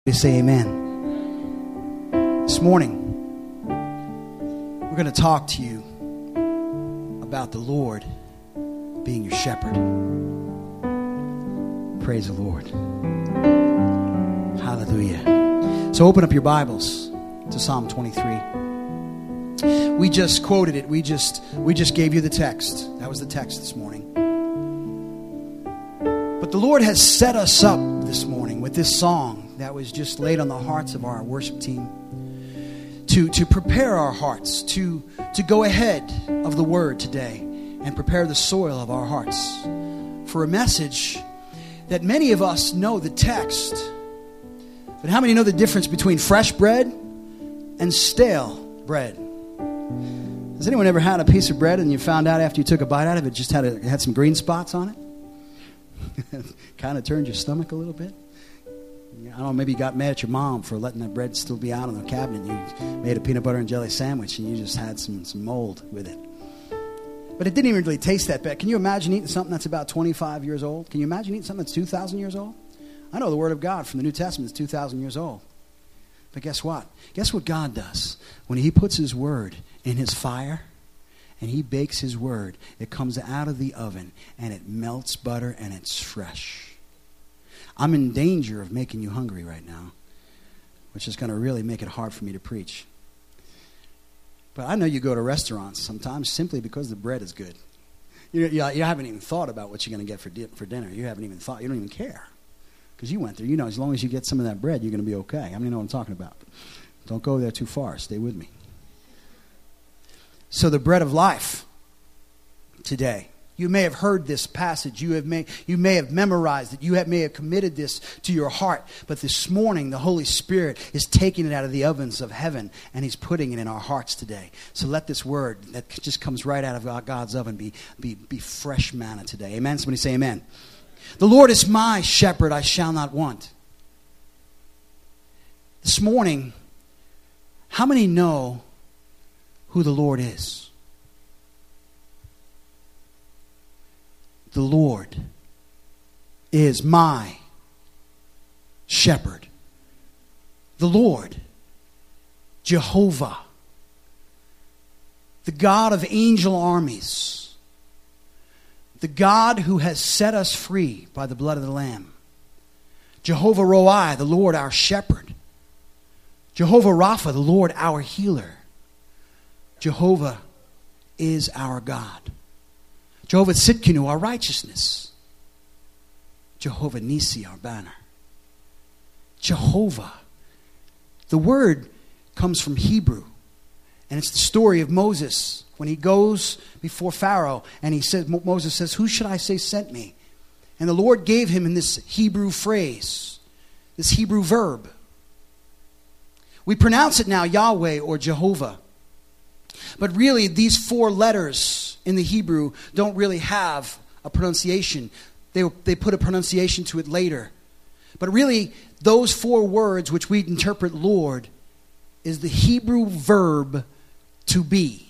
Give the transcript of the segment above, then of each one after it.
We say amen. This morning, we're going to talk to you about the Lord being your shepherd. Praise the Lord. Hallelujah. So open up your Bibles to Psalm 23. We just quoted it. We just gave you the text. That was the text this morning. But the Lord has set us up this morning with this song that was just laid on the hearts of our worship team to prepare our hearts, to go ahead of the word today and prepare the soil of our hearts for a message that many of us know the text. But how many know the difference between fresh bread and stale bread? Has anyone ever had a piece of bread and you found out after you took a bite out of it, just had some green spots on it? Kind of turned your stomach a little bit? I don't know, maybe you got mad at your mom for letting that bread still be out on the cabinet. You made a peanut butter and jelly sandwich and you just had some mold with it. But it didn't even really taste that bad. Can you imagine eating something that's about 25 years old? Can you imagine eating something that's 2,000 years old? I know the Word of God from the New Testament is 2,000 years old. But guess what? Guess what God does? When He puts His Word in His fire and He bakes His Word, it comes out of the oven and it melts butter and it's fresh. I'm in danger of making you hungry right now, which is going to really make it hard for me to preach. But I know you go to restaurants sometimes simply because the bread is good. You haven't even thought about what you're going to get for dinner. You haven't even thought. You don't even care because you went there. You know, as long as you get some of that bread, you're going to be okay. How many know what I'm talking about? Don't go there too far. Stay with me. So the bread of life today. You may have heard this passage. You may have memorized it. You may have committed this to your heart. But this morning, the Holy Spirit is taking it out of the ovens of heaven, and He's putting it in our hearts today. So let this word that just comes right out of God's oven be fresh manna today. Amen? Somebody say amen. The Lord is my shepherd, I shall not want. This morning, how many know who the Lord is? The Lord is my shepherd. The Lord, Jehovah, the God of angel armies, the God who has set us free by the blood of the Lamb. Jehovah Roi, the Lord our shepherd. Jehovah Rapha, the Lord our healer. Jehovah is our God. Jehovah Tsidkenu, our righteousness. Jehovah Nisi, our banner. Jehovah. The word comes from Hebrew. And it's the story of Moses when he goes before Pharaoh and Moses says, "Who should I say sent me?" And the Lord gave him in this Hebrew phrase, this Hebrew verb. We pronounce it now Yahweh or Jehovah. But really, these four letters in the Hebrew don't really have a pronunciation. They put a pronunciation to it later. But really, those four words which we interpret Lord is the Hebrew verb to be.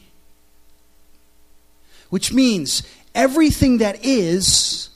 Which means everything that is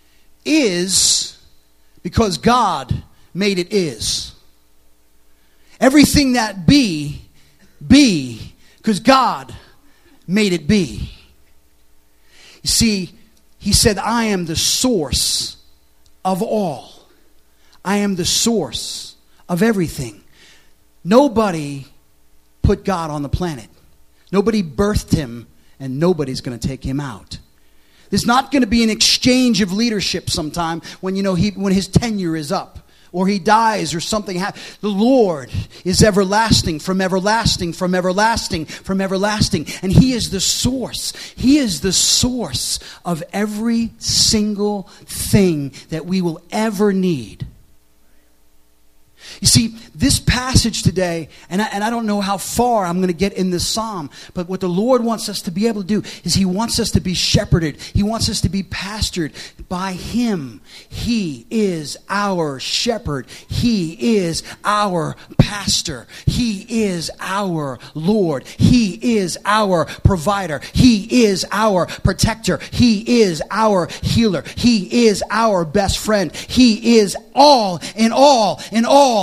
because God made it is. Everything that be because God made it be. You see, He said, I am the source of all. I am the source of everything. Nobody put God on the planet. Nobody birthed Him, and nobody's going to take Him out. There's not going to be an exchange of leadership sometime when His tenure is up. Or He dies or something happens. The Lord is everlasting, from everlasting, from everlasting, from everlasting. And He is the source. He is the source of every single thing that we will ever need. You see, this passage today, and I don't know how far I'm going to get in this psalm, but what the Lord wants us to be able to do is He wants us to be shepherded. He wants us to be pastured by Him. He is our shepherd. He is our pastor. He is our Lord. He is our provider. He is our protector. He is our healer. He is our best friend. He is all in all in all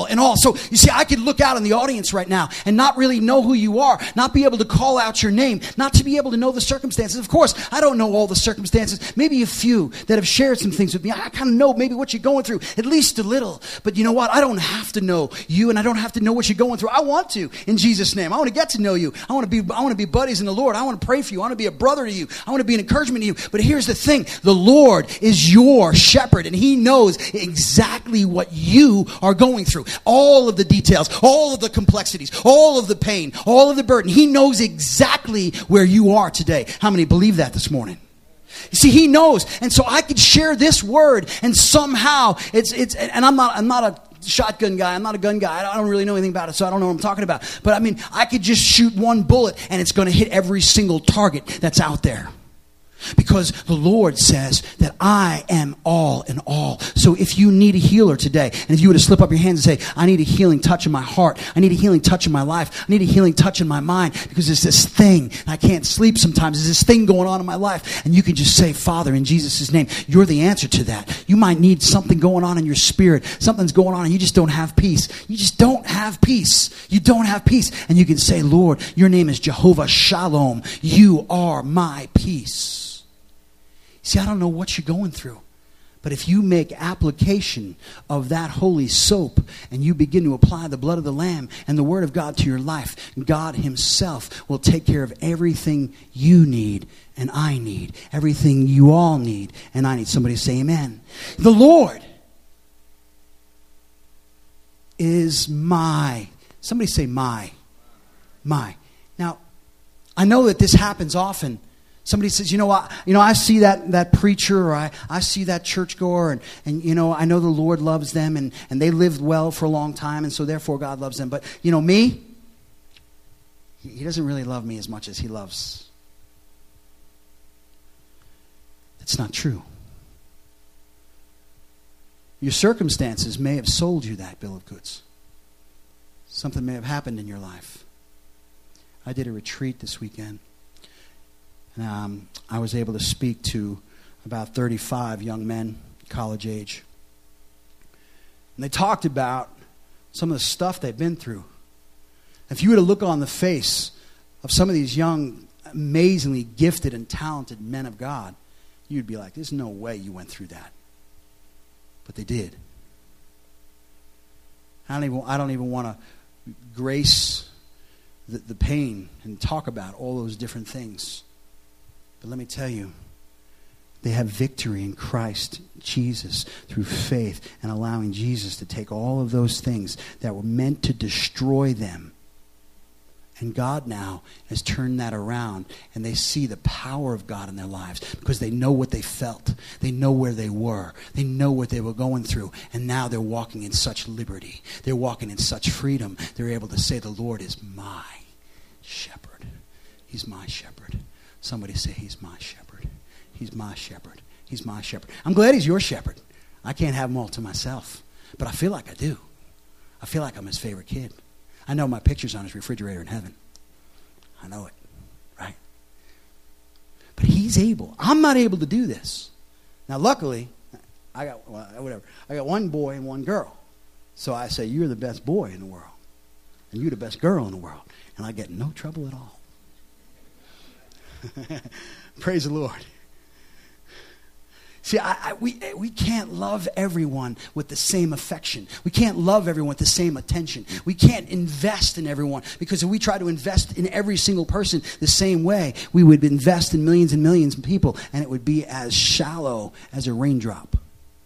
in all. So you see, I could look out in the audience right now and not really know who you are, not be able to call out your name, not to be able to know the circumstances. Of course, I don't know all the circumstances. Maybe a few that have shared some things with me. I kind of know maybe what you're going through, at least a little. But you know what? I don't have to know you, and I don't have to know what you're going through. I want to, in Jesus' name. I want to get to know you. I want to be buddies in the Lord. I want to pray for you. I want to be a brother to you. I want to be an encouragement to you. But here's the thing. The Lord is your shepherd, and he knows exactly what you are going through. All of the details, all of the complexities, all of the pain, all of the burden. He knows exactly where you are today. How many believe that this morning? You see, he knows. And so I could share this word, and somehow and I'm not a shotgun guy. I'm not a gun guy. I don't really know anything about it, so I don't know what I'm talking about. But I mean, I could just shoot one bullet and it's going to hit every single target that's out there. Because the Lord says that I am all in all. So if you need a healer today, and if you were to slip up your hands and say, I need a healing touch in my heart, I need a healing touch in my life, I need a healing touch in my mind, because there's this thing, and I can't sleep sometimes, there's this thing going on in my life, and you can just say, Father, in Jesus' name, you're the answer to that. You might need something going on in your spirit, something's going on, and you just don't have peace. You just don't have peace. You don't have peace. And you can say, Lord, your name is Jehovah Shalom. You are my peace. See, I don't know what you're going through, but if you make application of that holy soap and you begin to apply the blood of the Lamb and the Word of God to your life, God himself will take care of everything you need and I need, everything you all need and I need. Somebody say amen. The Lord is my. Somebody say my. Now, I know that this happens often. Somebody says, I see that preacher, or I see that churchgoer, and I know the Lord loves them, and they lived well for a long time, and so therefore God loves them. But, me, he doesn't really love me as much as he loves. That's not true. Your circumstances may have sold you that bill of goods. Something may have happened in your life. I did a retreat this weekend. And I was able to speak to about 35 young men, college age. And they talked about some of the stuff they've been through. If you were to look on the face of some of these young, amazingly gifted and talented men of God, you'd be like, there's no way you went through that. But they did. I don't even want to grace the pain and talk about all those different things. But let me tell you, they have victory in Christ Jesus through faith and allowing Jesus to take all of those things that were meant to destroy them. And God now has turned that around, and they see the power of God in their lives because they know what they felt. They know where they were. They know what they were going through. And now they're walking in such liberty. They're walking in such freedom. They're able to say, the Lord is my shepherd. He's my shepherd. Somebody say, he's my shepherd. He's my shepherd. He's my shepherd. I'm glad he's your shepherd. I can't have them all to myself, but I feel like I do. I feel like I'm his favorite kid. I know my picture's on his refrigerator in heaven. I know it, right? But he's able. I'm not able to do this. Now, luckily, I got one boy and one girl. So I say, you're the best boy in the world, and you're the best girl in the world, and I get no trouble at all. Praise the Lord. See, we can't love everyone with the same affection. We can't love everyone with the same attention. We can't invest in everyone, because if we try to invest in every single person the same way, we would invest in millions and millions of people, and it would be as shallow as a raindrop.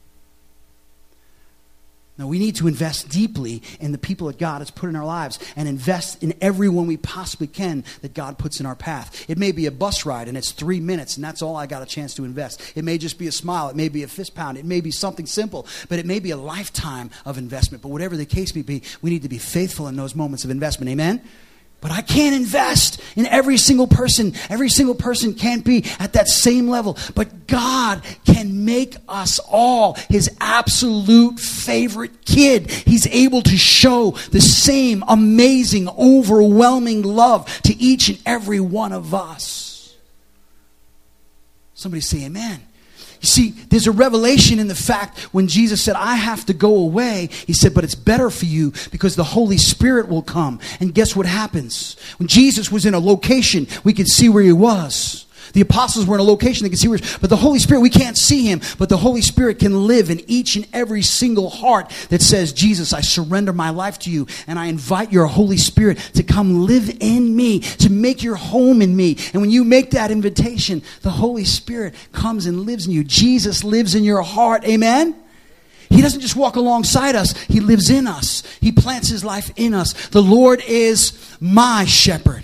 No, we need to invest deeply in the people that God has put in our lives and invest in everyone we possibly can that God puts in our path. It may be a bus ride and it's 3 minutes and that's all I got a chance to invest. It may just be a smile. It may be a fist pound. It may be something simple, but it may be a lifetime of investment. But whatever the case may be, we need to be faithful in those moments of investment. Amen? But I can't invest in every single person. Every single person can't be at that same level. But God can make us all his absolute favorite kid. He's able to show the same amazing, overwhelming love to each and every one of us. Somebody say amen. You see, there's a revelation in the fact when Jesus said, I have to go away. He said, but it's better for you because the Holy Spirit will come. And guess what happens? When Jesus was in a location, we could see where he was. The apostles were in a location, they could see where he was. But the Holy Spirit, we can't see him. But the Holy Spirit can live in each and every single heart that says, Jesus, I surrender my life to you. And I invite your Holy Spirit to come live in me, to make your home in me. And when you make that invitation, the Holy Spirit comes and lives in you. Jesus lives in your heart. Amen? He doesn't just walk alongside us. He lives in us. He plants his life in us. The Lord is my shepherd.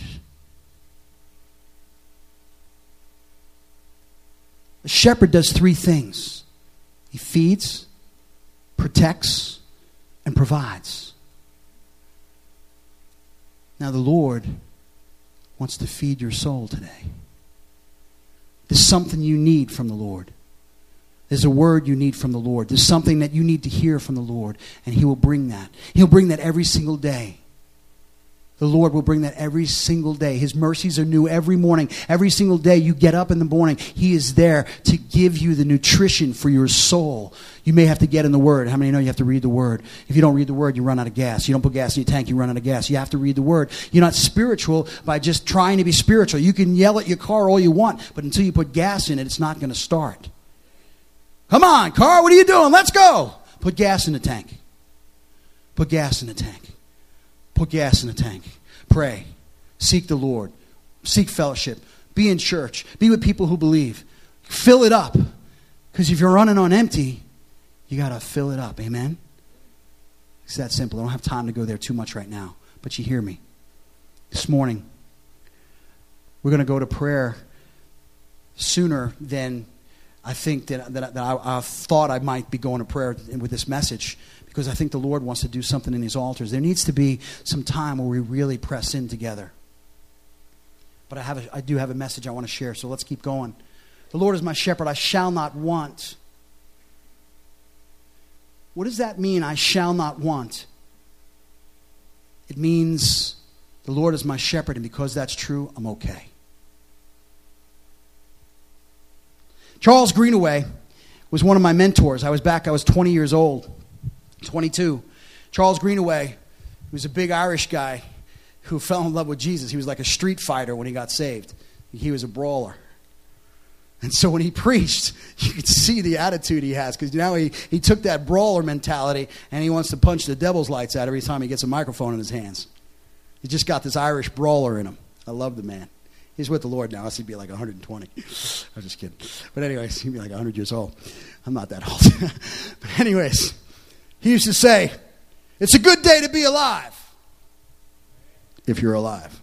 A shepherd does three things. He feeds, protects, and provides. Now the Lord wants to feed your soul today. There's something you need from the Lord. There's a word you need from the Lord. There's something that you need to hear from the Lord, and he will bring that. He'll bring that every single day. The Lord will bring that every single day. His mercies are new every morning. Every single day you get up in the morning, he is there to give you the nutrition for your soul. You may have to get in the Word. How many know you have to read the Word? If you don't read the Word, you run out of gas. You don't put gas in your tank, you run out of gas. You have to read the Word. You're not spiritual by just trying to be spiritual. You can yell at your car all you want, but until you put gas in it, it's not going to start. Come on, car, what are you doing? Let's go. Put gas in the tank. Put gas in the tank. Put gas in the tank. Pray. Seek the Lord. Seek fellowship. Be in church. Be with people who believe. Fill it up. Because if you're running on empty, you got to fill it up. Amen? It's that simple. I don't have time to go there too much right now. But you hear me. This morning, we're going to go to prayer sooner than I think that I thought I might be going to prayer with this message. Because I think the Lord wants to do something in these altars. There needs to be some time where we really press in together. But I do have a message I want to share, so let's keep going. The Lord is my shepherd, I shall not want. What does that mean, I shall not want? It means the Lord is my shepherd, and because that's true, I'm okay. Charles Greenaway was one of my mentors. I was 20 years old. 22. Charles Greenaway, who was a big Irish guy who fell in love with Jesus. He was like a street fighter when he got saved. He was a brawler. And so when he preached, you could see the attitude he has, because now he took that brawler mentality and he wants to punch the devil's lights out every time he gets a microphone in his hands. He just got this Irish brawler in him. I love the man. He's with the Lord now. He'd be like 120. I'm just kidding. But anyways, he'd be like 100 years old. I'm not that old. But anyways, he used to say, it's a good day to be alive. If you're alive.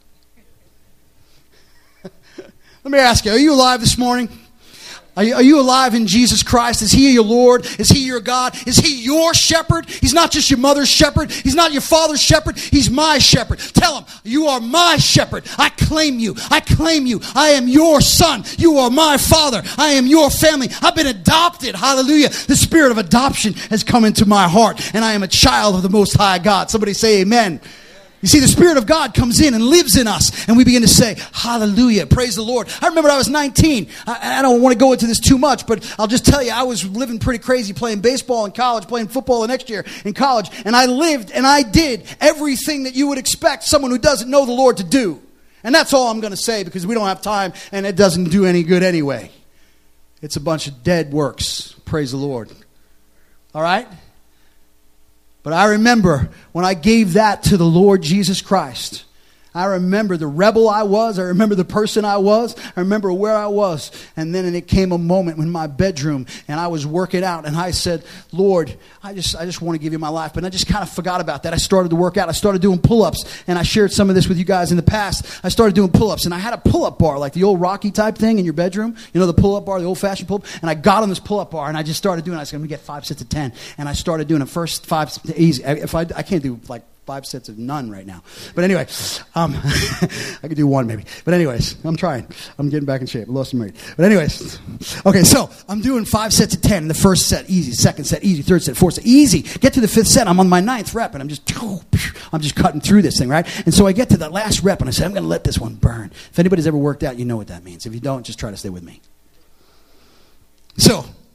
Let me ask you, are you alive this morning? Are you alive in Jesus Christ? Is he your Lord? Is he your God? Is he your shepherd? He's not just your mother's shepherd. He's not your father's shepherd. He's my shepherd. Tell him, you are my shepherd. I claim you. I claim you. I am your son. You are my father. I am your family. I've been adopted. Hallelujah. The spirit of adoption has come into my heart, and I am a child of the Most High God. Somebody say amen. You see, the Spirit of God comes in and lives in us, and we begin to say, hallelujah, praise the Lord. I remember I was 19. I don't want to go into this too much, but I'll just tell you, I was living pretty crazy, playing baseball in college, playing football the next year in college, and I lived and I did everything that you would expect someone who doesn't know the Lord to do. And that's all I'm going to say, because we don't have time, and it doesn't do any good anyway. It's a bunch of dead works, praise the Lord. All right? But I remember when I gave that to the Lord Jesus Christ. I remember the rebel I was. I remember the person I was. I remember where I was. And then it came a moment in my bedroom, and I was working out, and I said, Lord, I just want to give you my life. But I just kind of forgot about that. I started to work out. I started doing pull-ups, and I shared some of this with you guys in the past. I started doing pull-ups, and I had a pull-up bar, like the old Rocky type thing in your bedroom. You know, the pull-up bar, the old-fashioned pull-up. And I got on this pull-up bar, and I just started doing it. I said, let me get 5 sets of 10. And I started doing it first 5 easy. I can't do like 5 sets of none right now. But anyway, I could do 1 maybe. But anyways, I'm trying. I'm getting back in shape. I lost some weight. But anyways, okay, so I'm doing 5 sets of 10. The first set, easy. Second set, easy. Third set, fourth set, easy. Get to the 5th set. I'm on my 9th rep, and I'm just cutting through this thing, right? And so I get to that last rep, and I say, I'm going to let this one burn. If anybody's ever worked out, you know what that means. If you don't, just try to stay with me. So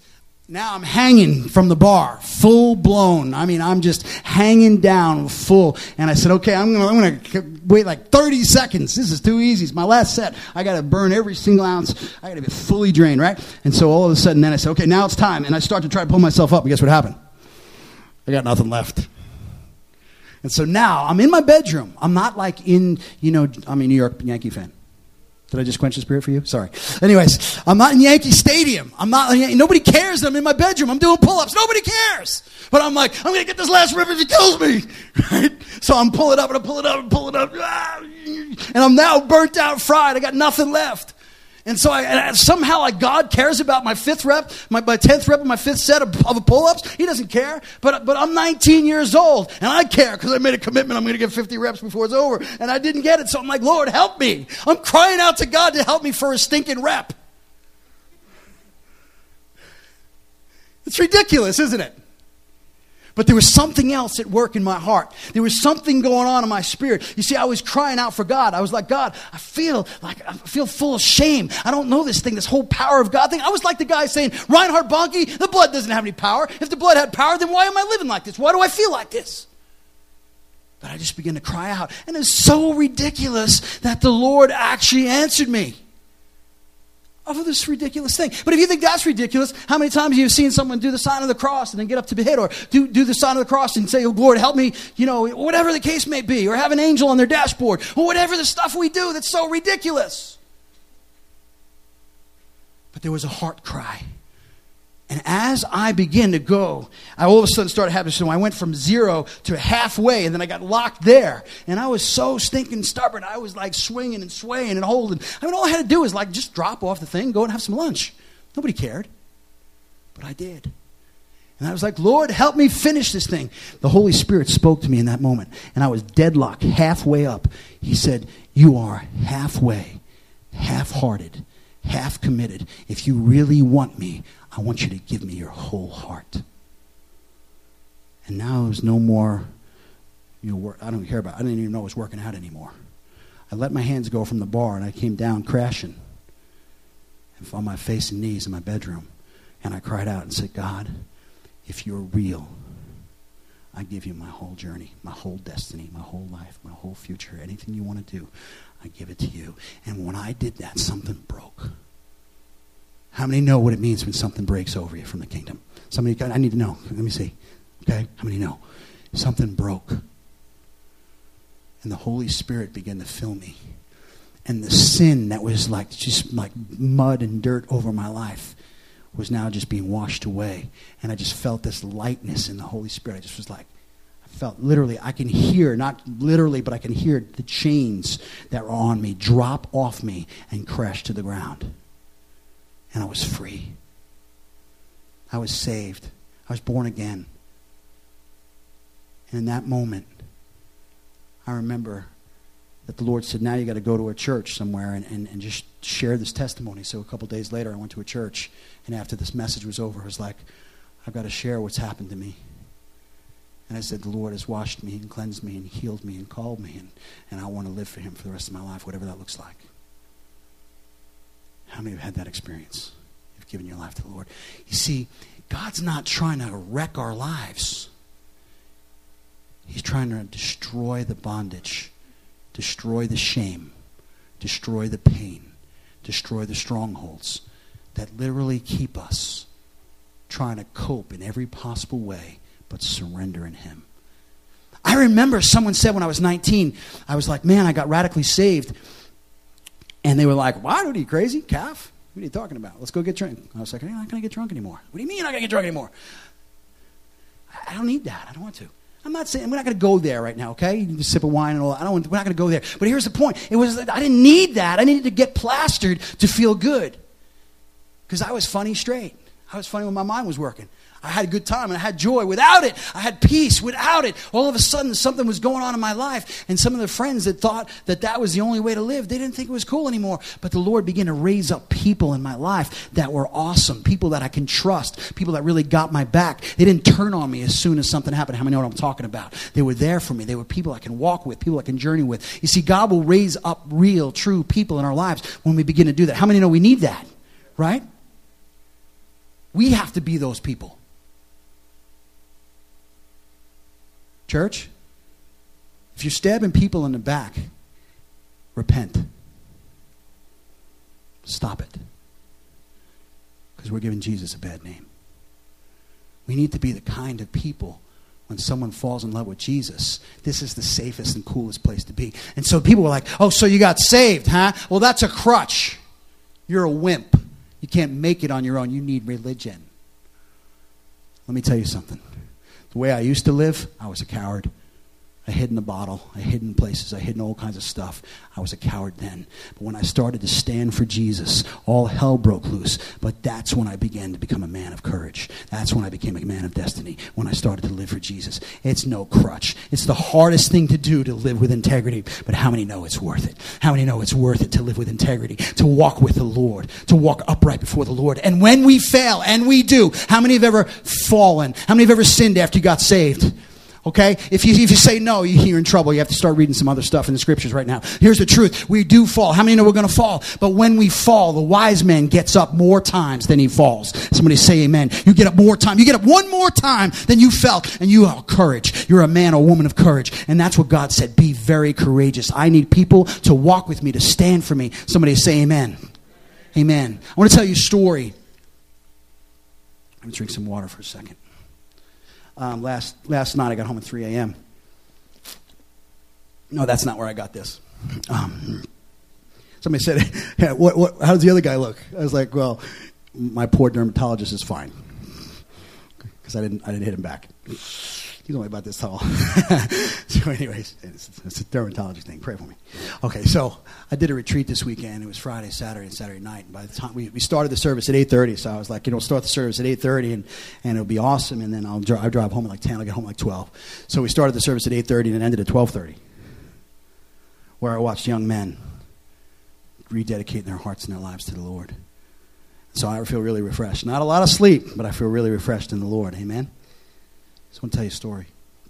Now I'm hanging from the bar, full blown. I mean, I'm just hanging down full. And I said, okay, I'm gonna wait like 30 seconds. This is too easy. It's my last set. I got to burn every single ounce. I got to be fully drained, right? And so all of a sudden, then I said, okay, now it's time. And I start to try to pull myself up. And guess what happened? I got nothing left. And so now I'm in my bedroom. I'm not like I'm a New York Yankee fan. Did I just quench the spirit for you? Sorry. Anyways, I'm not in Yankee Stadium. Nobody cares that I'm in my bedroom. I'm doing pull-ups. Nobody cares. But I'm like, I'm going to get this last rip if he kills me. Right? So I'm pulling up and I'm pulling up and pulling up. And I'm now burnt out, fried. I got nothing left. And so somehow God cares about my 5th rep, my 10th rep of my 5th set of pull-ups. He doesn't care. But I'm 19 years old, and I care because I made a commitment. I'm going to get 50 reps before it's over. And I didn't get it, so I'm like, Lord, help me. I'm crying out to God to help me for a stinking rep. It's ridiculous, isn't it? But there was something else at work in my heart. There was something going on in my spirit. You see, I was crying out for God. I was like, God, I feel full of shame. I don't know this thing, this whole power of God thing. I was like the guy saying, Reinhard Bonnke, the blood doesn't have any power. If the blood had power, then why am I living like this? Why do I feel like this? But I just began to cry out. And it was so ridiculous that the Lord actually answered me. Of this ridiculous thing. But if you think that's ridiculous, how many times have you seen someone do the sign of the cross and then get up to be hit, or do the sign of the cross and say, oh, Lord, help me, whatever the case may be, or have an angel on their dashboard, or whatever the stuff we do that's so ridiculous. But there was a heart cry. And as I began to go, I all of a sudden started having, so I went from 0 to halfway, and then I got locked there. And I was so stinking stubborn. I was like swinging and swaying and holding. I mean, all I had to do was like just drop off the thing, go and have some lunch. Nobody cared. But I did. And I was like, Lord, help me finish this thing. The Holy Spirit spoke to me in that moment, and I was deadlocked halfway up. He said, you are halfway, half-hearted, half committed. If you really want me, I want you to give me your whole heart. And now there's no more, I don't care about, I didn't even know I was working out anymore. I let my hands go from the bar, and I came down crashing and on my face and knees in my bedroom. And I cried out and said, God, if you're real, I give you my whole journey, my whole destiny, my whole life, my whole future. Anything you want to do, I give it to you. And when I did that, something broke. How many know what it means when something breaks over you from the kingdom? Somebody, I need to know. Let me see. Okay? How many know? Something broke. And the Holy Spirit began to fill me. And the sin that was like just like mud and dirt over my life was now just being washed away. And I just felt this lightness in the Holy Spirit. I just was like, I felt literally, I can hear, not literally, but I can hear the chains that were on me drop off me and crash to the ground. And I was free. I was saved. I was born again. And in that moment, I remember that the Lord said, now you got to go to a church somewhere and just share this testimony. So a couple days later, I went to a church. And after this message was over, I was like, I've got to share what's happened to me. And I said, the Lord has washed me and cleansed me and healed me and called me. And I want to live for him for the rest of my life, whatever that looks like. How many have had that experience? You've given your life to the Lord. You see, God's not trying to wreck our lives. He's trying to destroy the bondage, destroy the shame, destroy the pain, destroy the strongholds that literally keep us trying to cope in every possible way but surrender in him. I remember someone said when I was 19, I was like, man, I got radically saved. And they were like, "What? Are you crazy? Calf? What are you talking about? Let's go get drunk." I was like, "I'm not going to get drunk anymore." "What do you mean you're not going to get drunk anymore?" I don't need that. I don't want to. I'm not saying, we're not going to go there right now, okay? You can just sip of wine and all that. We're not going to go there. But here's the point. It was that I didn't need that. I needed to get plastered to feel good. Because I was funny straight. I was funny when my mind was working. I had a good time and I had joy without it. I had peace without it. All of a sudden, something was going on in my life. And some of the friends that thought that that was the only way to live, they didn't think it was cool anymore. But the Lord began to raise up people in my life that were awesome, people that I can trust, people that really got my back. They didn't turn on me as soon as something happened. How many know what I'm talking about? They were there for me. They were people I can walk with, people I can journey with. You see, God will raise up real, true people in our lives when we begin to do that. How many know we need that? Right? We have to be those people. Church, if you're stabbing people in the back, repent. Stop it. Because we're giving Jesus a bad name. We need to be the kind of people, when someone falls in love with Jesus, this is the safest and coolest place to be. And so people were like, oh, so you got saved, huh? Well, that's a crutch. You're a wimp. You can't make it on your own. You need religion. Let me tell you something. The way I used to live, I was a coward. I hid in the bottle. I hid in places. I hid in all kinds of stuff. I was a coward then. But when I started to stand for Jesus, all hell broke loose. But that's when I began to become a man of courage. That's when I became a man of destiny, when I started to live for Jesus. It's no crutch. It's the hardest thing to do, to live with integrity. But how many know it's worth it? How many know it's worth it to live with integrity, to walk with the Lord, to walk upright before the Lord? And when we fail, and we do, how many have ever fallen? How many have ever sinned after you got saved? Okay? If you say no, you're in trouble. You have to start reading some other stuff in the scriptures right now. Here's the truth. We do fall. How many know we're going to fall? But when we fall, the wise man gets up more times than he falls. Somebody say amen. You get up more time. You get up one more time than you felt. And you have courage. You're a man or woman of courage. And that's what God said. Be very courageous. I need people to walk with me, to stand for me. Somebody say amen. Amen. I want to tell you a story. I'm going to drink some water for a second. Last night I got home at 3 a.m. No, that's not where I got this. Somebody said, yeah, how does the other guy look? I was like, well, my poor dermatologist is fine. Because I didn't hit him back. He's only about this tall. So anyways, it's a dermatology thing. Pray for me. Okay, so I did a retreat this weekend. It was Friday, Saturday, and Saturday night. And by the time we started the service at 8:30, so I was like, start the service at 8:30, and it'll be awesome. And then I'll drive home at like 10. I'll get home at like 12. So we started the service at 8:30, and it ended at 12:30, where I watched young men rededicating their hearts and their lives to the Lord. So I feel really refreshed. Not a lot of sleep, but I feel really refreshed in the Lord. Amen. I just want to tell you a story.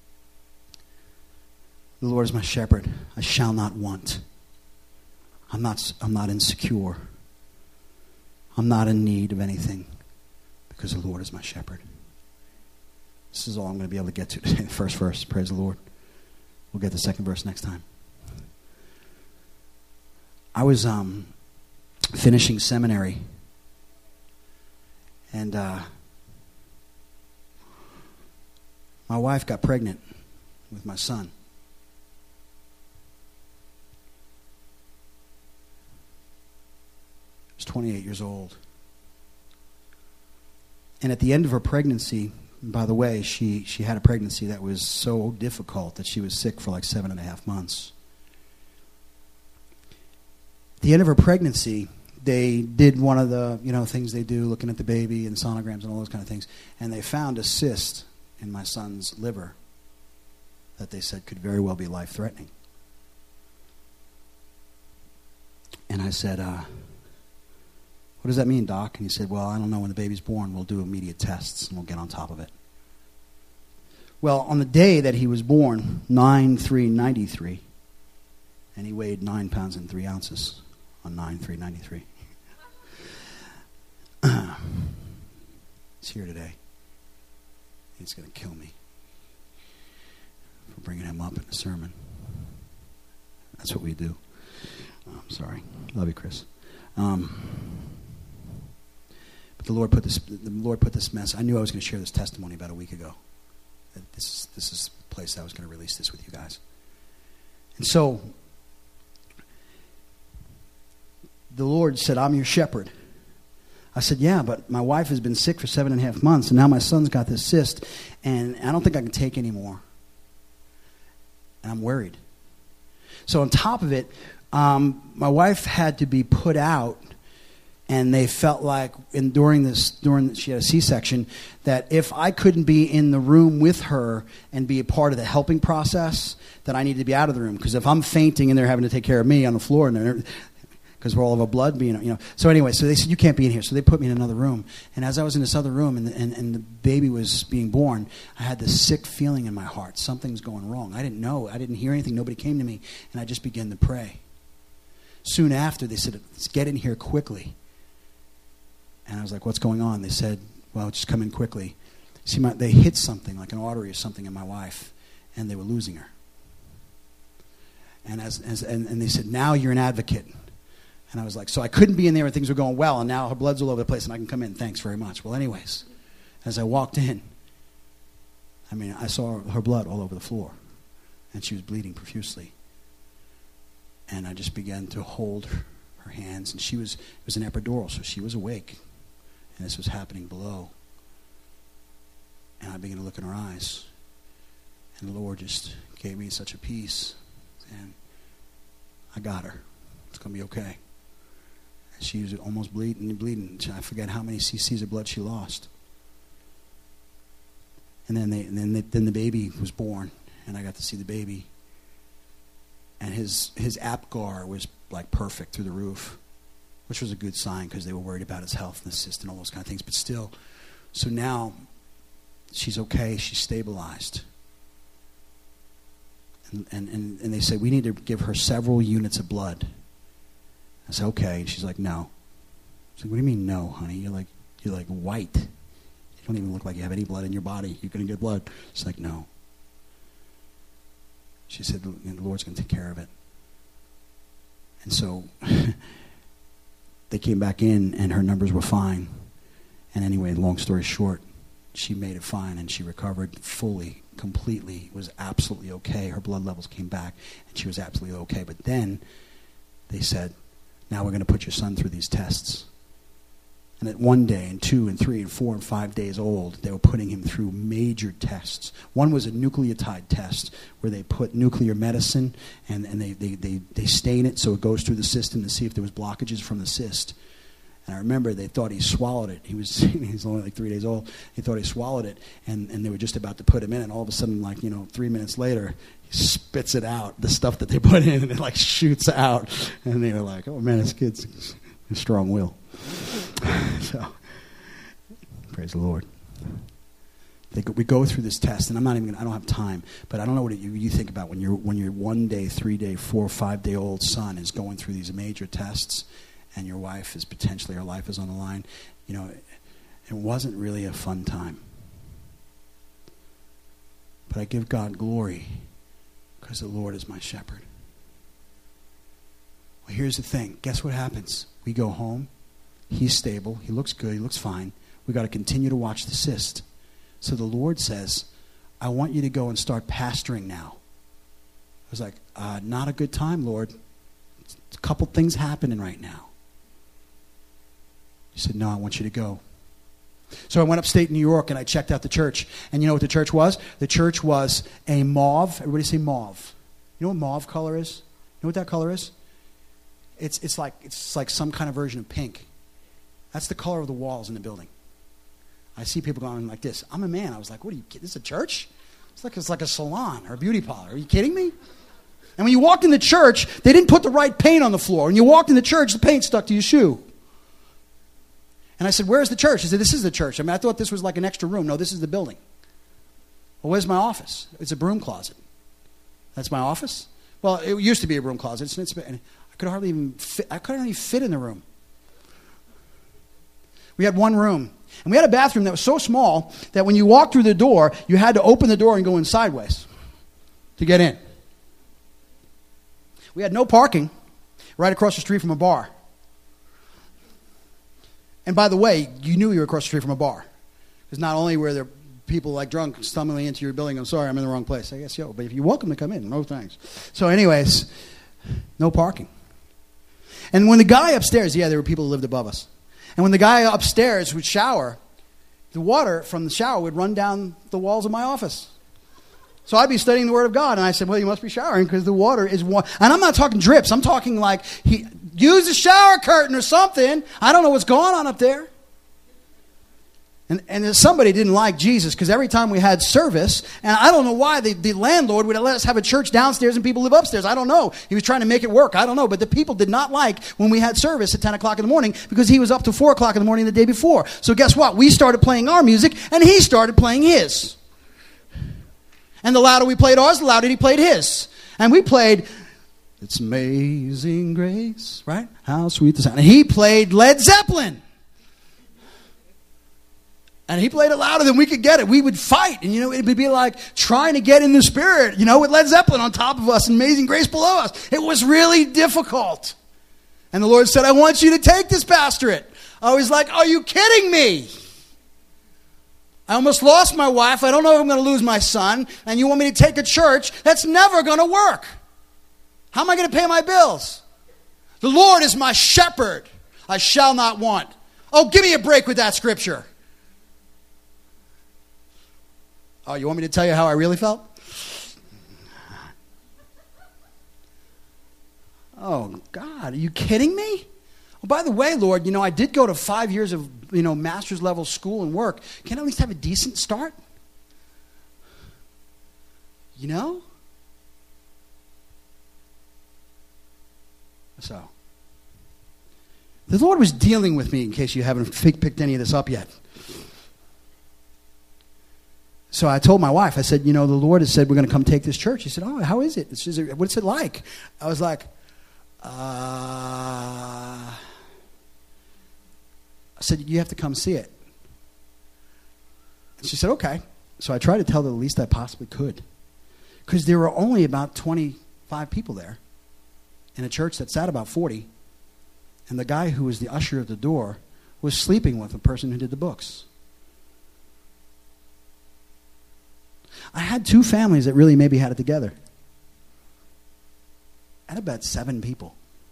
The Lord is my shepherd. I shall not want. I'm not insecure. I'm not in need of anything, because the Lord is my shepherd. This is all I'm going to be able to get to today. The first verse, praise the Lord. We'll get the second verse next time. I was finishing seminary, and my wife got pregnant with my son. I was 28 years old. And at the end of her pregnancy, by the way, she had a pregnancy that was so difficult that she was sick for like 7.5 months. At the end of her pregnancy, they did one of the things they do, looking at the baby and sonograms and all those kind of things, and they found a cyst in my son's liver that they said could very well be life-threatening. And I said, what does that mean, Doc? And he said, well, I don't know. When the baby's born, we'll do immediate tests and we'll get on top of it. Well, on the day that he was born, 9/3/93, and he weighed 9 pounds and 3 ounces on 9/3/93. He's here today. He's going to kill me for bringing him up in a sermon. That's what we do. I'm sorry. Love you, Chris. But the Lord put this mess. I knew I was going to share this testimony about a week ago. This is the place I was going to release this with you guys. And so the Lord said, I'm your shepherd. I said, yeah, but my wife has been sick for 7.5 months, and now my son's got this cyst, and I don't think I can take anymore. And I'm worried. So on top of it, my wife had to be put out, and they felt like during she had a C-section, that if I couldn't be in the room with her and be a part of the helping process, that I needed to be out of the room. Because if I'm fainting and they're having to take care of me on the floor, and because we're all of a blood being, So anyway, so they said, you can't be in here. So they put me in another room. And as I was in this other room and the baby was being born, I had this sick feeling in my heart. Something's going wrong. I didn't know. I didn't hear anything. Nobody came to me. And I just began to pray. Soon after, they said, let's get in here quickly. And I was like, what's going on? They said, Well, just come in quickly. See, they hit something, like an artery or something in my wife, and they were losing her. And and they said, now you're an advocate. And I was like, so I couldn't be in there and things were going well, and now her blood's all over the place and I can come in. Thanks very much. Well, anyways, as I walked in, I saw her blood all over the floor, and she was bleeding profusely. And I just began to hold her hands, and it was an epidural, so she was awake, and this was happening below. And I began to look in her eyes, and the Lord just gave me such a peace, and I got her. It's going to be okay. And she was almost bleeding. I forget how many cc's of blood she lost. And then the baby was born, and I got to see the baby. And his APGAR was like perfect through the roof, which was a good sign because they were worried about his health and his cyst and all those kind of things. But still, so now she's okay. She's stabilized. And they say, we need to give her several units of blood. I said, okay. And she's like, no. I said, what do you mean no, honey? You're like white. You don't even look like you have any blood in your body. You're going to get blood. She's like, no. She said, the Lord's going to take care of it. And so they came back in, and her numbers were fine. And anyway, long story short, she made it fine, and she recovered fully, completely, was absolutely okay. Her blood levels came back, and she was absolutely okay. But then they said, now we're going to put your son through these tests. And at 1 day, and 2 and 3 and 4 and 5 days old, they were putting him through major tests. One was a nucleotide test where they put nuclear medicine and they stain it so it goes through the system to see if there was blockages from the cyst. And I remember they thought he swallowed it. He was only like 3 days old. He thought he swallowed it, and they were just about to put him in, and all of a sudden, 3 minutes later, he spits it out, the stuff that they put in, and it shoots out. And they were like, oh man, this kid's a strong will. So, praise the Lord. We go through this test, and I don't have time, but I don't know what you think about when your 1 day, 3 day, 4 or 5 day old son is going through these major tests, and your wife is potentially, her life is on the line. It wasn't really a fun time. But I give God glory because the Lord is my shepherd. Well, here's the thing. Guess what happens? We go home. He's stable. He looks good. He looks fine. We got to continue to watch the cyst. So the Lord says, I want you to go and start pastoring now. I was like, not a good time, Lord. A couple things happening right now. He said, no, I want you to go. So I went upstate New York and I checked out the church. And you know what the church was? The church was a mauve. Everybody say mauve. You know what mauve color is? You know what that color is? It's like some kind of version of pink. That's the color of the walls in the building. I see people going like this. I'm a man. I was like, what are you kidding? This is a church? It's like a salon or a beauty parlor. Are you kidding me? And when you walked in the church, they didn't put the right paint on the floor. When you walked in the church, the paint stuck to your shoe. And I said, where's the church? He said, this is the church. I thought this was like an extra room. No, this is the building. Well, where's my office? It's a broom closet. That's my office? Well, it used to be a broom closet. And I could hardly even fit in the room. We had one room. And we had a bathroom that was so small that when you walked through the door, you had to open the door and go in sideways to get in. We had no parking right across the street from a bar. And by the way, you knew you were across the street from a bar. Because not only were there people like drunk stumbling into your building, I'm sorry, I'm in the wrong place. I guess, but if you're welcome to come in, no thanks. So anyways, no parking. And when the guy upstairs, there were people who lived above us. And when the guy upstairs would shower, the water from the shower would run down the walls of my office. So I'd be studying the Word of God, and I said, well, you must be showering because the water is warm. And I'm not talking drips. I'm talking like, use a shower curtain or something. I don't know what's going on up there. And somebody didn't like Jesus because every time we had service, and I don't know why the landlord would let us have a church downstairs and people live upstairs. I don't know. He was trying to make it work. I don't know. But the people did not like when we had service at 10 o'clock in the morning because he was up to 4 o'clock in the morning the day before. So guess what? We started playing our music and he started playing his. And the louder we played ours, the louder he played his. And we played, It's Amazing Grace, right? How sweet the sound. And he played Led Zeppelin. And he played it louder than we could get it. We would fight. And, it would be like trying to get in the Spirit, with Led Zeppelin on top of us and Amazing Grace below us. It was really difficult. And the Lord said, I want you to take this pastorate. I was like, are you kidding me? I almost lost my wife. I don't know if I'm going to lose my son. And you want me to take a church? That's never going to work. How am I going to pay my bills? The Lord is my shepherd. I shall not want. Oh, give me a break with that scripture. Oh, you want me to tell you how I really felt? Oh, God, are you kidding me? Oh, by the way, Lord, I did go to 5 years of, master's level school and work. Can I at least have a decent start? So, the Lord was dealing with me, in case you haven't picked any of this up yet. So I told my wife, I said, the Lord has said we're going to come take this church. She said, oh, how is it? What's it like? I was like, I said, you have to come see it. And she said, okay. So I tried to tell her the least I possibly could. Because there were only about 25 people there in a church that sat about 40. And the guy who was the usher at the door was sleeping with the person who did the books. I had 2 families that really maybe had it together. I had about 7 people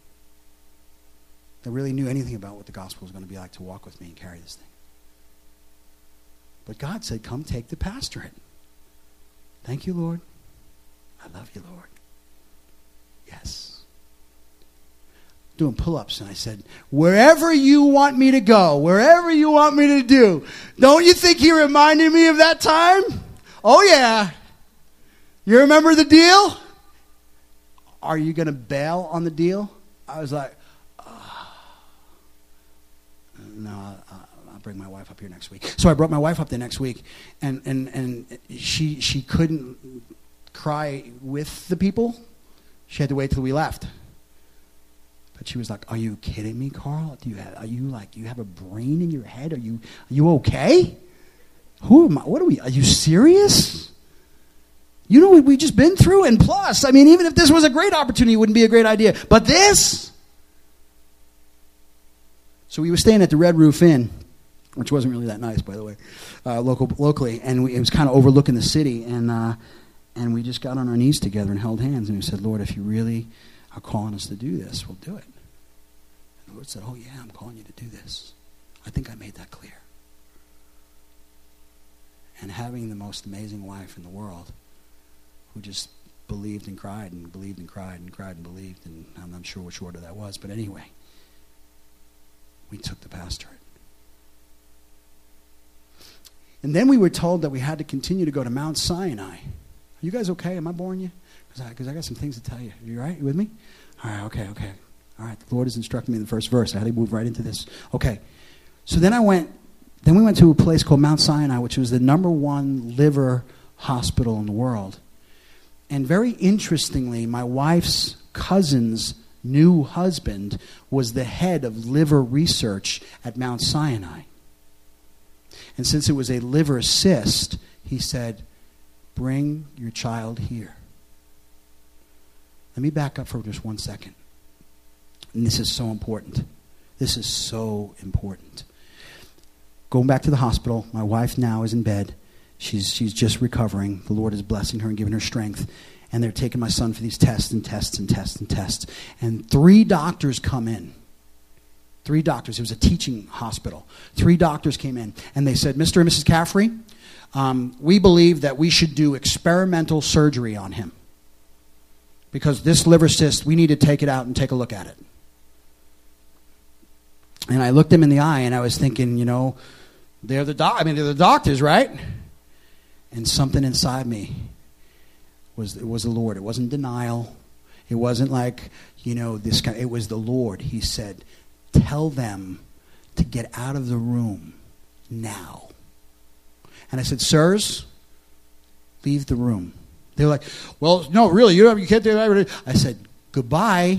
that really knew anything about what the gospel was going to be like to walk with me and carry this thing. But God said, come take the pastorate. Thank you, Lord. I love you, Lord. Yes. Doing pull-ups, and I said, wherever you want me to go, wherever you want me to do. Don't you think he reminded me of that time? Oh, yeah. You remember the deal? Are you going to bail on the deal? I was like, no, I'll bring my wife up here next week. So I brought my wife up there next week, and she couldn't cry with the people. She had to wait till we left. But she was like, are you kidding me, Carl? You have a brain in your head? Are you okay? Who am I? Are you serious? You know what we've just been through? And plus, even if this was a great opportunity, it wouldn't be a great idea. But this? So we were staying at the Red Roof Inn, which wasn't really that nice, by the way, locally. And it was kind of overlooking the city. And we just got on our knees together and held hands. And we said, Lord, if you really are calling us to do this, we'll do it. And the Lord said, oh, yeah, I'm calling you to do this. I think I made that clear. And having the most amazing wife in the world who just believed and cried and believed and cried and cried and believed, and I'm not sure which order that was, but anyway, we took the pastorate. And then we were told that we had to continue to go to Mount Sinai. Are you guys okay? Am I boring you? Because I got some things to tell you. Are you all right? You with me? All right, okay. All right, the Lord has instructed me in the first verse. I had to move right into this. Okay, so then we went to a place called Mount Sinai, which was the #1 liver hospital in the world. And very interestingly, my wife's cousin's new husband was the head of liver research at Mount Sinai. And since it was a liver cyst, he said, bring your child here. Let me back up for just 1 second. And this is so important. This is so important. Going back to the hospital, my wife now is in bed. She's just recovering. The Lord is blessing her and giving her strength. And they're taking my son for these tests and tests and tests and tests. And 3 doctors come in. 3 doctors. It was a teaching hospital. 3 doctors came in. And they said, Mr. and Mrs. Caffrey, we believe that we should do experimental surgery on him. Because this liver cyst, we need to take it out and take a look at it. And I looked them in the eye and I was thinking, they're the doctors, right? And something inside me was the Lord. It wasn't denial. It wasn't like, this guy. It was the Lord. He said, tell them to get out of the room now. And I said, sirs, leave the room. They were like, well, no, really, you can't do that. I said, goodbye.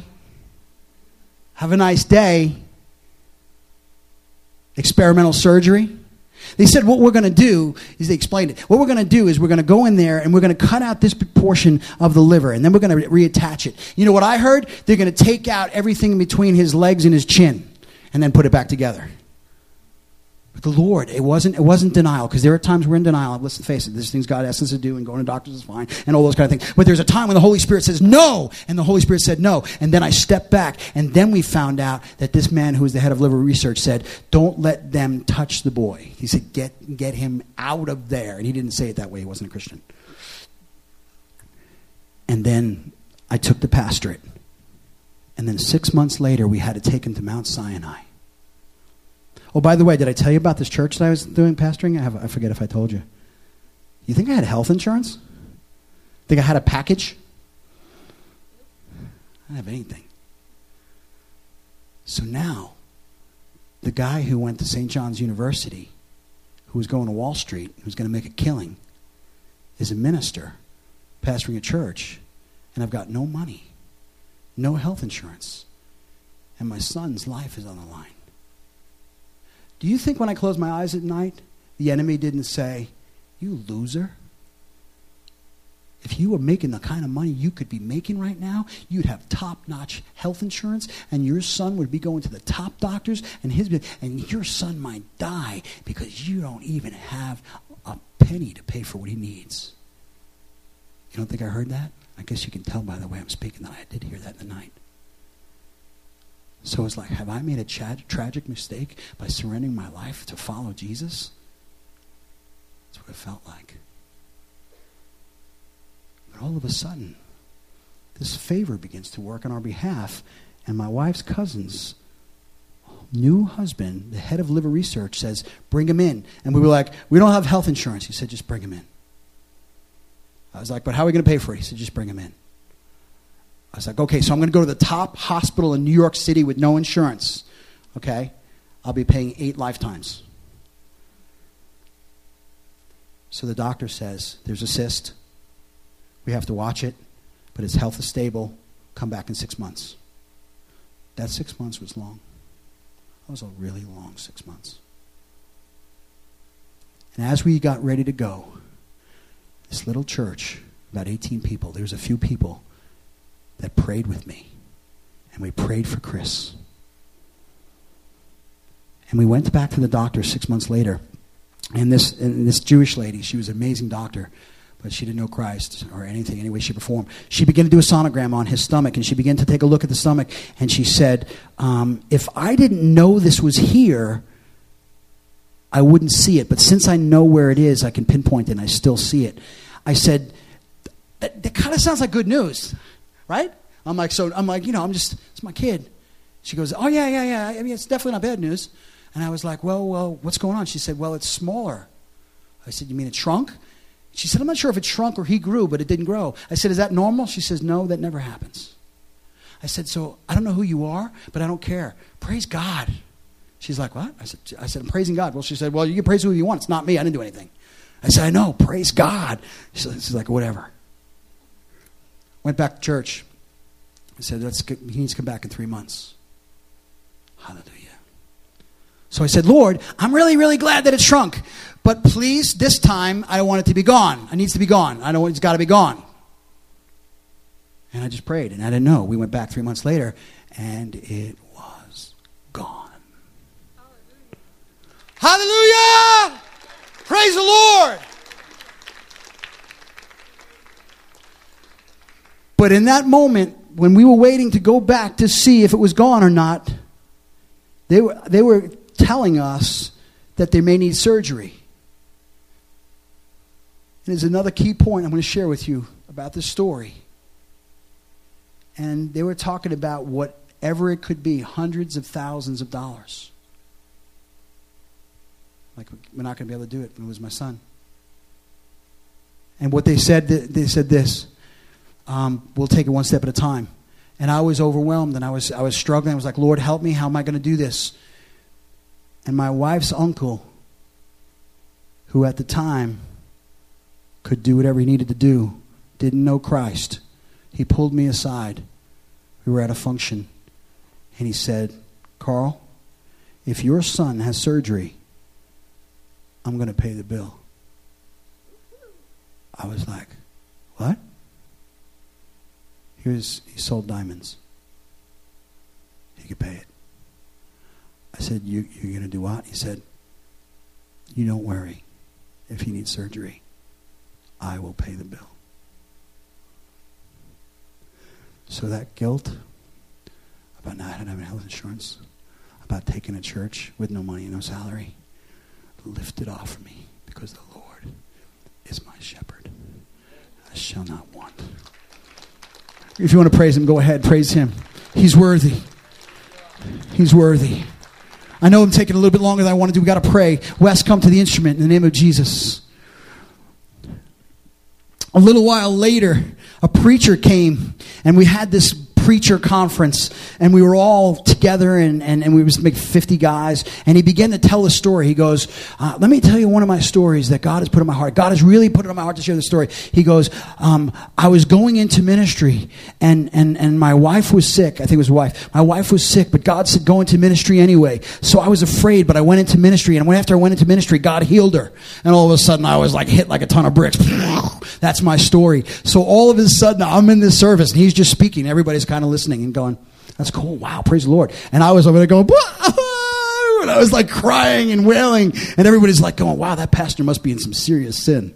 Have a nice day. Experimental surgery. They said what we're going to do is, they explained it, what we're going to do is we're going to go in there and we're going to cut out this portion of the liver and then we're going to reattach it. You know what I heard? They're going to take out everything in between his legs and his chin and then put it back together. But the Lord, it wasn't denial, because there are times we're in denial. Let's face it, there's things God asks us to do, and going to doctors is fine, and all those kind of things. But there's a time when the Holy Spirit says no, and the Holy Spirit said no. And then I stepped back, and then we found out that this man who was the head of liver research said, don't let them touch the boy. He said, get him out of there. And he didn't say it that way. He wasn't a Christian. And then I took the pastorate. And then 6 months later, we had to take him to Mount Sinai. Oh, by the way, did I tell you about this church that I was doing pastoring? I forget if I told you. You think I had health insurance? Think I had a package? I didn't have anything. So now, the guy who went to St. John's University, who was going to Wall Street, who's going to make a killing, is a minister, pastoring a church, and I've got no money, no health insurance, and my son's life is on the line. Do you think when I close my eyes at night, the enemy didn't say, you loser? If you were making the kind of money you could be making right now, you'd have top-notch health insurance, and your son would be going to the top doctors, and your son might die because you don't even have a penny to pay for what he needs. You don't think I heard that? I guess you can tell by the way I'm speaking that I did hear that in the night. So it's like, have I made a tragic mistake by surrendering my life to follow Jesus? That's what it felt like. But all of a sudden, this favor begins to work on our behalf, and my wife's cousin's new husband, the head of liver research, says, bring him in. And we were like, we don't have health insurance. He said, just bring him in. I was like, but how are we going to pay for it? He said, just bring him in. I was like, okay, so I'm going to go to the top hospital in New York City with no insurance. Okay? I'll be paying 8 lifetimes. So the doctor says, there's a cyst. We have to watch it, but his health is stable. Come back in 6 months. That 6 months was long. That was a really long 6 months. And as we got ready to go, this little church, about 18 people, there was a few people that prayed with me. And we prayed for Chris. And we went back to the doctor 6 months later. And this Jewish lady, she was an amazing doctor, but she didn't know Christ or anything, any way, shape, or form. She began to do a sonogram on his stomach, and she began to take a look at the stomach, and she said, if I didn't know this was here, I wouldn't see it. But since I know where it is, I can pinpoint it, and I still see it. I said, that kind of sounds like good news. Right? I'm like, it's my kid. She goes, oh, yeah. I mean, it's definitely not bad news. And I was like, well, what's going on? She said, well, it's smaller. I said, you mean it shrunk? She said, I'm not sure if it shrunk or he grew, but it didn't grow. I said, is that normal? She says, no, that never happens. I said, so I don't know who you are, but I don't care. Praise God. She's like, what? I said, I'm praising God. Well, she said, well, you can praise who you want. It's not me. I didn't do anything. I said, I know. Praise God. She's like, whatever. Went back to church. I said, he needs to come back in 3 months. Hallelujah. So I said, Lord, I'm really, really glad that it shrunk. But please, this time, I don't want it to be gone. It needs to be gone. It's got to be gone. And I just prayed, and I didn't know. We went back 3 months later, and it was gone. Hallelujah! Praise the Lord! But in that moment, when we were waiting to go back to see if it was gone or not, they were telling us that they may need surgery. And there's another key point I'm going to share with you about this story. And they were talking about whatever it could be, hundreds of thousands of dollars. Like, we're not going to be able to do it. It was my son. And what they said this. We'll take it one step at a time. And I was overwhelmed, and I was struggling. I was like, Lord, help me. How am I going to do this? And my wife's uncle, who at the time could do whatever he needed to do, didn't know Christ. He pulled me aside. We were at a function. And he said, Carl, if your son has surgery, I'm going to pay the bill. I was like, what? He sold diamonds. He could pay it. I said, you're going to do what? He said, you don't worry. If he needs surgery, I will pay the bill. So that guilt about not having health insurance, about taking a church with no money and no salary, lifted off of me, because the Lord is my shepherd. I shall not want. If you want to praise him, go ahead. Praise him. He's worthy. He's worthy. I know I'm taking a little bit longer than I want to do. We've got to pray. Wes, come to the instrument in the name of Jesus. A little while later, a preacher came, and we had this preacher conference, and we were all together, and we was maybe 50 guys, and he began to tell a story. He goes, let me tell you one of my stories that God has put in my heart. God has really put it on my heart to share the story. He goes, I was going into ministry, and my wife was sick. I think it was wife. My wife was sick, but God said, go into ministry anyway. So I was afraid, but I went into ministry, and after I went into ministry, God healed her. And all of a sudden, I was like hit like a ton of bricks. That's my story. So all of a sudden, I'm in this service, and he's just speaking. Everybody's kind of listening and going, that's cool. Wow, praise the Lord. And I was over there going, and I was like crying and wailing. And everybody's like going, wow, that pastor must be in some serious sin.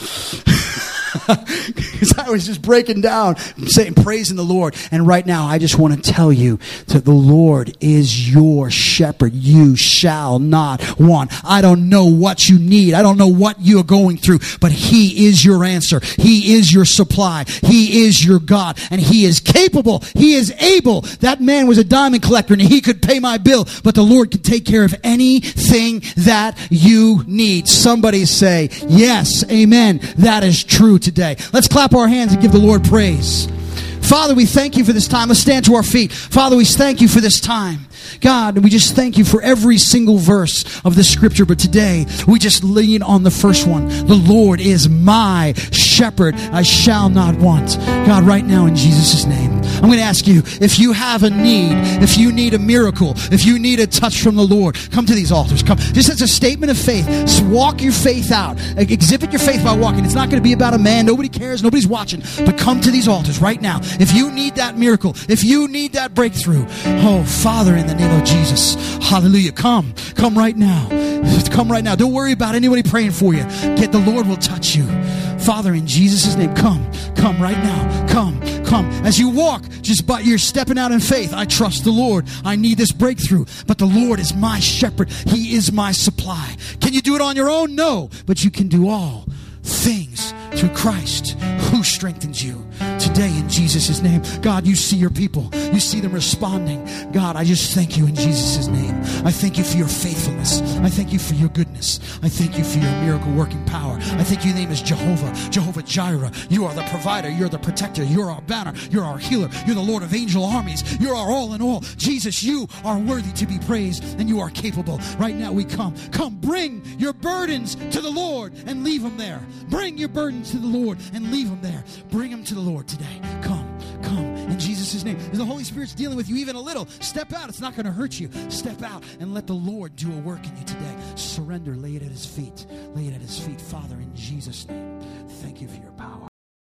Because I was just breaking down, saying, praising the Lord. And right now, I just want to tell you that the Lord is your shepherd. You shall not want. I don't know what you need. I don't know what you're going through, but he is your answer. He is your supply. He is your God, and he is capable. He is able. That man was a diamond collector, and he could pay my bill, but the Lord can take care of anything that you need. Somebody say, yes, amen. That is true today. Let's clap our hands and give the Lord praise. Father, we thank you for this time. Let's stand to our feet. Father, we thank you for this time. God, we just thank you for every single verse of the scripture. But today, we just lean on the first one. The Lord is my shepherd. I shall not want. God, right now in Jesus' name, I'm going to ask you, if you have a need, if you need a miracle, if you need a touch from the Lord, come to these altars. Come. Just as a statement of faith, just walk your faith out. Exhibit your faith by walking. It's not going to be about a man. Nobody cares. Nobody's watching. But come to these altars right now. If you need that miracle, if you need that breakthrough, oh, Father, in the name of Jesus, hallelujah. Come right now. Come right now. Don't worry about anybody praying for you. The Lord will touch you. Father, in Jesus' name, come right now. Come. As you walk, you're stepping out in faith. I trust the Lord. I need this breakthrough. But the Lord is my shepherd. He is my supply. Can you do it on your own? No. But you can do all things through Christ who strengthens you. Today in Jesus' name, God, you see your people. You see them responding. God, I just thank you in Jesus' name. I thank you for your faithfulness. I thank you for your goodness. I thank you for your miracle working power. I thank your name is Jehovah Jireh. You are the provider. You're the protector. You're our banner. You're our healer. You're the Lord of angel armies. You're our all in all. Jesus, you are worthy to be praised, and you are capable. Right now we come. Bring your burdens to the Lord and leave them there. Bring your burdens to the Lord and leave them there. Bring them to the Lord today. Come in Jesus' name. If the Holy Spirit's dealing with you even a little, step out. It's not going to hurt you. Step out and let the Lord do a work in you today. Surrender. Lay it at his feet. Lay it at his feet. Father, in Jesus' name, thank you for your